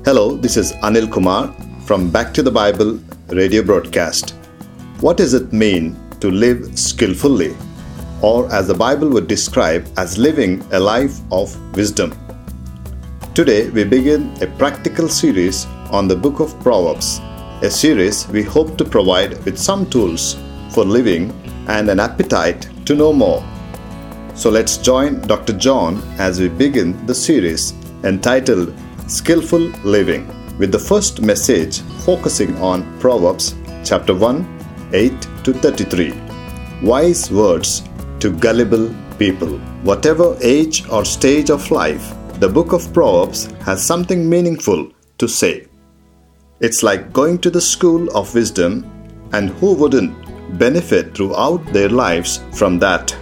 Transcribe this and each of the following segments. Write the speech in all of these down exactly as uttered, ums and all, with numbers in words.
Hello, this is Anil Kumar from Back to the Bible radio broadcast. What does it mean to live skillfully, or as the Bible would describe as living a life of wisdom? Today we begin a practical series on the book of Proverbs, a series we hope to provide with some tools for living and an appetite to know more. So let's join Doctor John as we begin the series entitled Skillful Living, with the first message focusing on Proverbs chapter one, eight to thirty-three. Wise words to gullible people. Whatever age or stage of life, the book of Proverbs has something meaningful to say. It's like going to the school of wisdom, and who wouldn't benefit throughout their lives from that?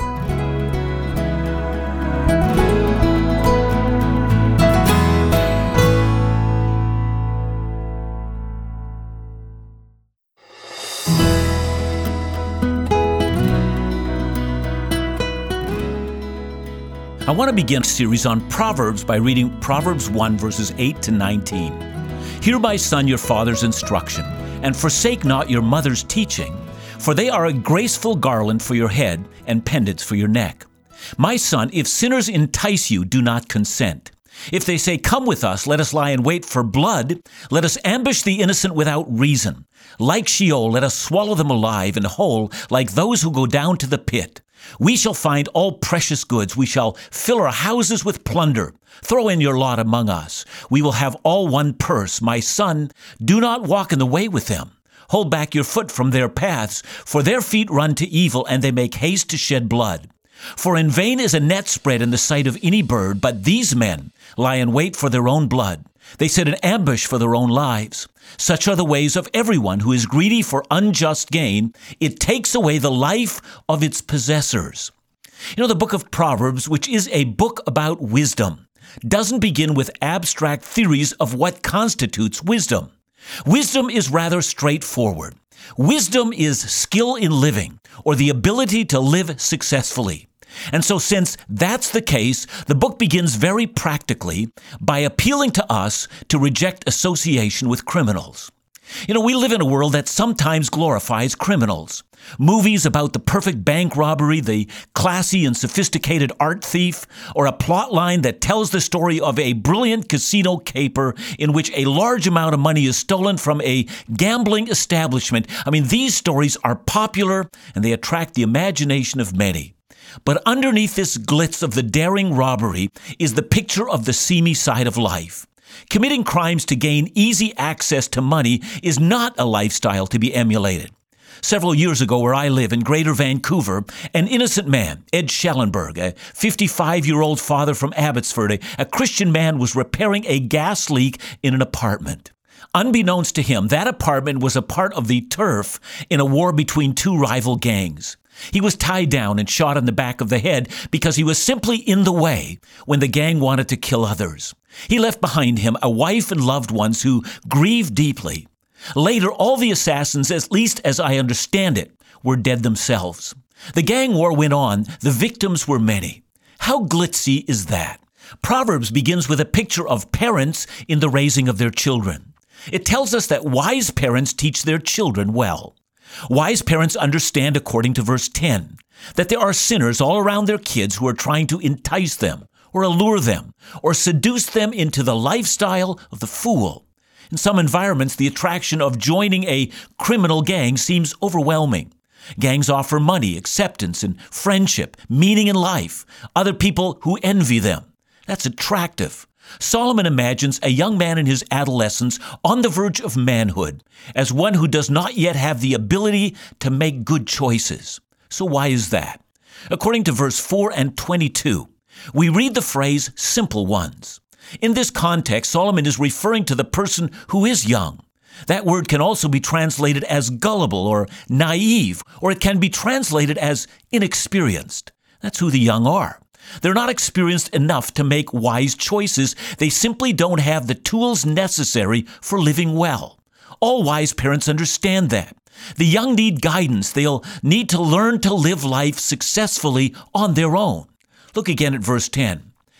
I want to begin a series on Proverbs by reading Proverbs one, verses eight to nineteen. Hear, my son, your father's instruction, and forsake not your mother's teaching, for they are a graceful garland for your head and pendants for your neck. My son, if sinners entice you, do not consent. If they say, come with us, let us lie in wait for blood, let us ambush the innocent without reason. Like Sheol, let us swallow them alive and whole, like those who go down to the pit. We shall find all precious goods. We shall fill our houses with plunder. Throw in your lot among us. We will have all one purse. My son, do not walk in the way with them. Hold back your foot from their paths, for their feet run to evil, and they make haste to shed blood. For in vain is a net spread in the sight of any bird, but these men lie in wait for their own blood. They set an ambush for their own lives. Such are the ways of everyone who is greedy for unjust gain. It takes away the life of its possessors. You know, the book of Proverbs, which is a book about wisdom, doesn't begin with abstract theories of what constitutes wisdom. Wisdom is rather straightforward. Wisdom is skill in living, or the ability to live successfully. And so since that's the case, the book begins very practically by appealing to us to reject association with criminals. You know, we live in a world that sometimes glorifies criminals. Movies about the perfect bank robbery, the classy and sophisticated art thief, or a plot line that tells the story of a brilliant casino caper in which a large amount of money is stolen from a gambling establishment. I mean, these stories are popular and they attract the imagination of many. But underneath this glitz of the daring robbery is the picture of the seamy side of life. Committing crimes to gain easy access to money is not a lifestyle to be emulated. Several years ago, where I live in Greater Vancouver, an innocent man, Ed Schellenberg, a fifty-five-year-old father from Abbotsford, a, a Christian man, was repairing a gas leak in an apartment. Unbeknownst to him, that apartment was a part of the turf in a war between two rival gangs. He was tied down and shot in the back of the head because he was simply in the way when the gang wanted to kill others. He left behind him a wife and loved ones who grieved deeply. Later, all the assassins, at least as I understand it, were dead themselves. The gang war went on. The victims were many. How glitzy is that? Proverbs begins with a picture of parents in the raising of their children. It tells us that wise parents teach their children well. Wise parents understand, according to verse ten, that there are sinners all around their kids who are trying to entice them or allure them or seduce them into the lifestyle of the fool. In some environments, the attraction of joining a criminal gang seems overwhelming. Gangs offer money, acceptance, and friendship, meaning in life, other people who envy them. That's attractive. Solomon imagines a young man in his adolescence on the verge of manhood as one who does not yet have the ability to make good choices. So why is that? According to verse four and twenty-two, we read the phrase simple ones. In this context, Solomon is referring to the person who is young. That word can also be translated as gullible or naive, or it can be translated as inexperienced. That's who the young are. They're not experienced enough to make wise choices. They simply don't have the tools necessary for living well. All wise parents understand that. The young need guidance. They'll need to learn to live life successfully on their own. Look again at verse ten.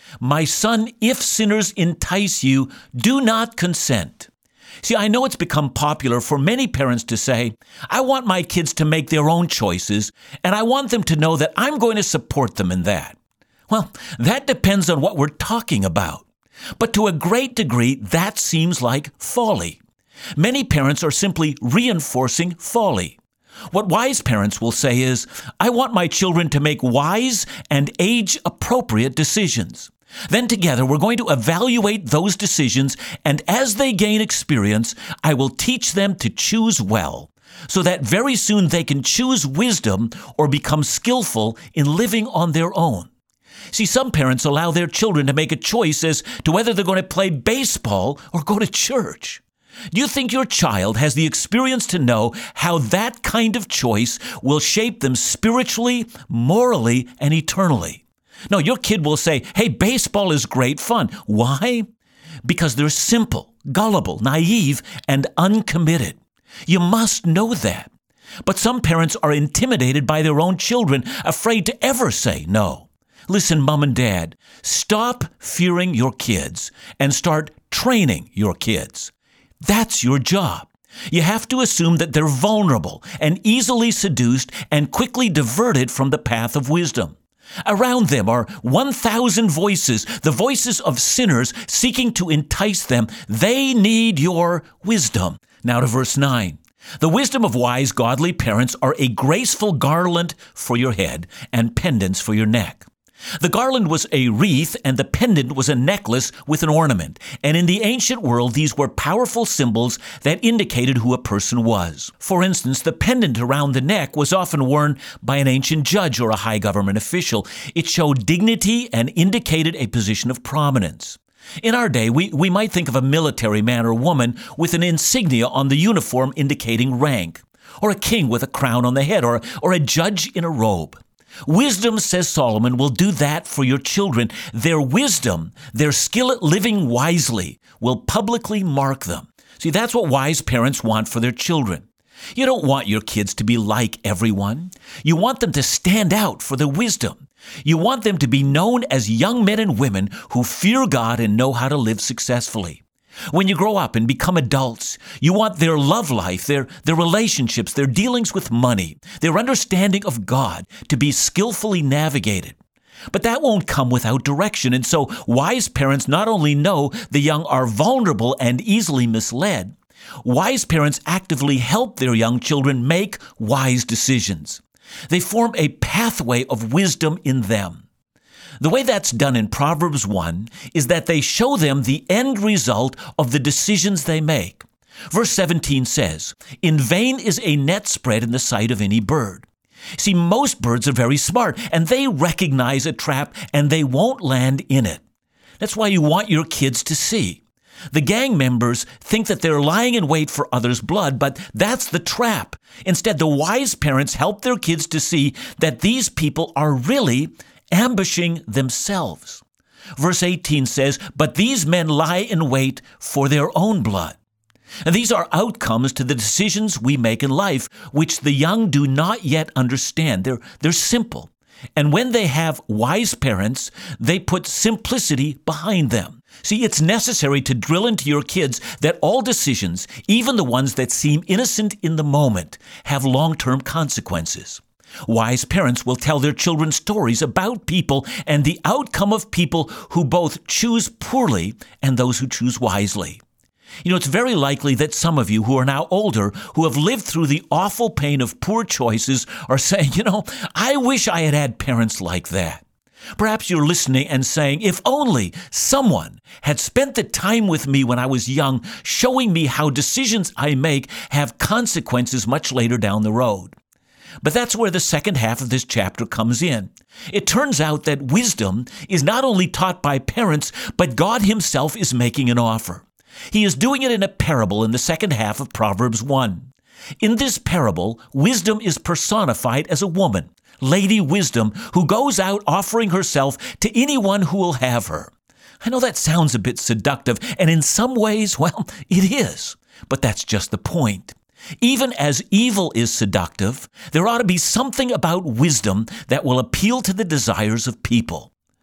My son, if sinners entice you, do not consent. See, I know it's become popular for many parents to say, I want my kids to make their own choices, and I want them to know that I'm going to support them in that. Well, that depends on what we're talking about. But to a great degree, that seems like folly. Many parents are simply reinforcing folly. What wise parents will say is, I want my children to make wise and age-appropriate decisions. Then together we're going to evaluate those decisions, and as they gain experience, I will teach them to choose well, so that very soon they can choose wisdom or become skillful in living on their own. See, some parents allow their children to make a choice as to whether they're going to play baseball or go to church. Do you think your child has the experience to know how that kind of choice will shape them spiritually, morally, and eternally? No, your kid will say, hey, baseball is great fun. Why? Because they're simple, gullible, naive, and uncommitted. You must know that. But some parents are intimidated by their own children, afraid to ever say no. Listen, mom and dad, stop fearing your kids and start training your kids. That's your job. You have to assume that they're vulnerable and easily seduced and quickly diverted from the path of wisdom. Around them are one thousand voices, the voices of sinners seeking to entice them. They need your wisdom. Now to verse nine. The wisdom of wise, godly parents are a graceful garland for your head and pendants for your neck. The garland was a wreath, and the pendant was a necklace with an ornament. And in the ancient world, these were powerful symbols that indicated who a person was. For instance, the pendant around the neck was often worn by an ancient judge or a high government official. It showed dignity and indicated a position of prominence. In our day, we, we might think of a military man or woman with an insignia on the uniform indicating rank, or a king with a crown on the head, or, or a judge in a robe. Wisdom, says Solomon, will do that for your children. Their wisdom, their skill at living wisely, will publicly mark them. See, that's what wise parents want for their children. You don't want your kids to be like everyone. You want them to stand out for their wisdom. You want them to be known as young men and women who fear God and know how to live successfully. When you grow up and become adults, you want their love life, their, their relationships, their dealings with money, their understanding of God to be skillfully navigated. But that won't come without direction, and so wise parents not only know the young are vulnerable and easily misled, wise parents actively help their young children make wise decisions. They form a pathway of wisdom in them. The way that's done in Proverbs one is that they show them the end result of the decisions they make. Verse seventeen says, "In vain is a net spread in the sight of any bird." See, most birds are very smart, and they recognize a trap, and they won't land in it. That's why you want your kids to see. The gang members think that they're lying in wait for others' blood, but that's the trap. Instead, the wise parents help their kids to see that these people are really ambushing themselves. Verse eighteen says, "But these men lie in wait for their own blood." And these are outcomes to the decisions we make in life, which the young do not yet understand. They're, they're simple. And when they have wise parents, they put simplicity behind them. See, it's necessary to drill into your kids that all decisions, even the ones that seem innocent in the moment, have long-term consequences. Wise parents will tell their children stories about people and the outcome of people who both choose poorly and those who choose wisely. You know, it's very likely that some of you who are now older, who have lived through the awful pain of poor choices, are saying, you know, I wish I had had parents like that. Perhaps you're listening and saying, if only someone had spent the time with me when I was young, showing me how decisions I make have consequences much later down the road. But that's where the second half of this chapter comes in. It turns out that wisdom is not only taught by parents, but God himself is making an offer. He is doing it in a parable in the second half of Proverbs one. In this parable, wisdom is personified as a woman, Lady Wisdom, who goes out offering herself to anyone who will have her. I know that sounds a bit seductive, and in some ways, well, it is. But that's just the point. Even as evil is seductive, there ought to be something about wisdom that will appeal to the desires of people.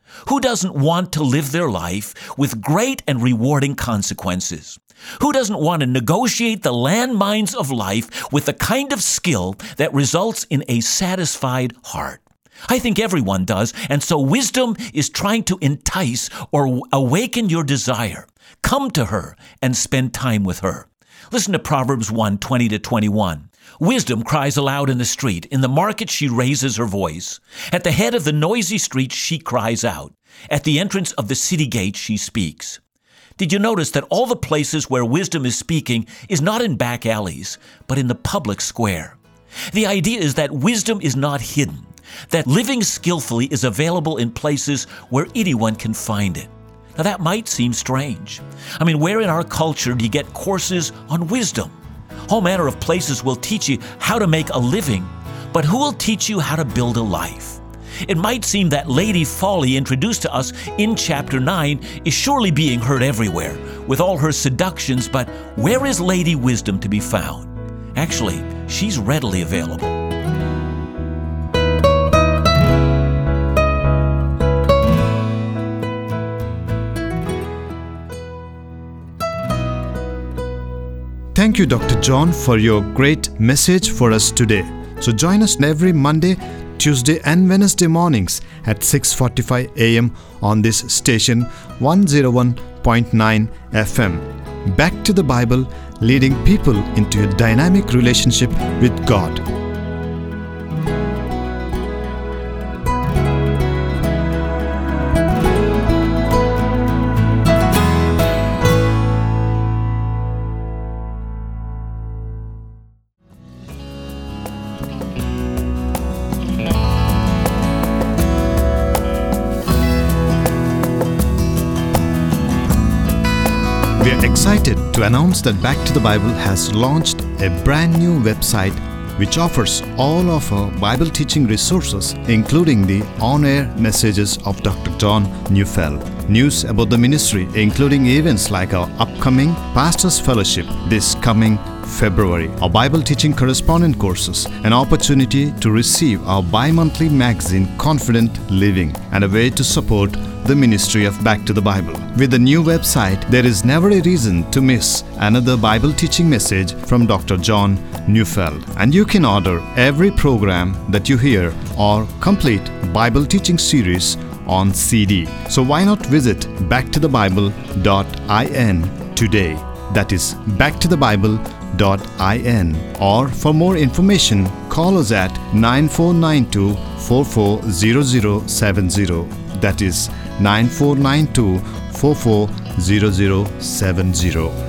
Who doesn't want to live their life with great and rewarding consequences? Who doesn't want to negotiate the landmines of life with the kind of skill that results in a satisfied heart? I think everyone does, and so wisdom is trying to entice or awaken your desire. Come to her and spend time with her. Listen to Proverbs one, twenty to twenty-one. Wisdom cries aloud in the street. In the market she raises her voice. At the head of the noisy street she cries out. At the entrance of the city gate she speaks. Did you notice that all the places where wisdom is speaking is not in back alleys, but in the public square? The idea is that wisdom is not hidden, that living skillfully is available in places where anyone can find it. Now that might seem strange. I mean, where in our culture do you get courses on wisdom? All manner of places will teach you how to make a living, but who will teach you how to build a life? It might seem that Lady Folly, introduced to us in chapter nine, is surely being heard everywhere with all her seductions, but where is Lady Wisdom to be found? Actually, she's readily available. Thank you, Doctor John, for your great message for us today. So join us every Monday, Tuesday and Wednesday mornings at six forty-five a.m. on this station one oh one point nine F M. Back to the Bible, leading people into a dynamic relationship with God. We are excited to announce that Back to the Bible has launched a brand new website which offers all of our Bible teaching resources, including the on-air messages of Doctor John Neufeld, news about the ministry, including events like our upcoming Pastors Fellowship this coming February, our Bible teaching correspondent courses, an opportunity to receive our bi-monthly magazine Confident Living, and a way to support the ministry of Back to the Bible. With the new website, there is never a reason to miss another Bible teaching message from Doctor John Neufeld, and you can order every program that you hear or complete Bible teaching series on C D. So why not visit back to the bible dot in today? That is back to the bible dot in. Or for more information, call us at nine four nine two, four four zero zero seven zero. That is nine four nine two, four four zero zero seven zero.